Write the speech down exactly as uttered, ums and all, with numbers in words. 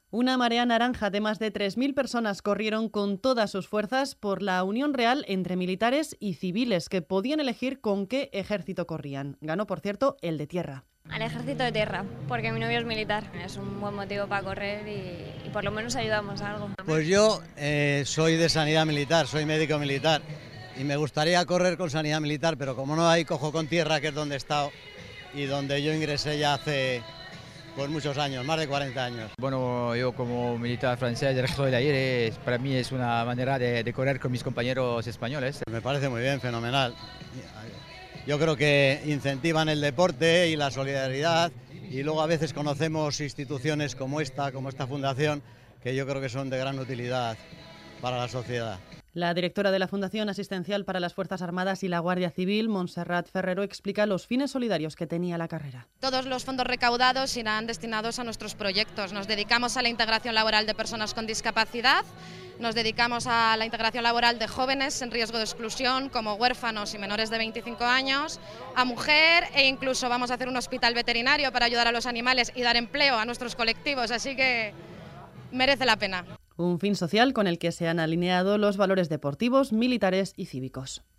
Una marea naranja de más de tres mil personas corrieron con todas sus fuerzas por la unión real entre militares y civiles que podían elegir con qué ejército corrían. Ganó, por cierto, el de tierra. Al ejército de tierra, porque mi novio es militar. Es un buen motivo para correr y, y por lo menos ayudamos a algo. Pues yo eh, soy de sanidad militar, soy médico militar y me gustaría correr con sanidad militar, pero como no hay, cojo con tierra, que es donde he estado y donde yo ingresé ya hace pues muchos años, más de cuarenta años. Bueno, yo como militar francés del Ejército del Aire, para mí es una manera de, de correr con mis compañeros españoles. Me parece muy bien, fenomenal. Yo creo que incentivan el deporte y la solidaridad, y luego a veces conocemos instituciones como esta, como esta fundación, que yo creo que son de gran utilidad para la sociedad. La directora de la Fundación Asistencial para las Fuerzas Armadas y la Guardia Civil, Montserrat Ferrero, explica los fines solidarios que tenía la carrera. Todos los fondos recaudados irán destinados a nuestros proyectos. Nos dedicamos a la integración laboral de personas con discapacidad, nos dedicamos a la integración laboral de jóvenes en riesgo de exclusión, como huérfanos y menores de veinticinco años, a mujer, e incluso vamos a hacer un hospital veterinario para ayudar a los animales y dar empleo a nuestros colectivos, así que merece la pena. Un fin social con el que se han alineado los valores deportivos, militares y cívicos.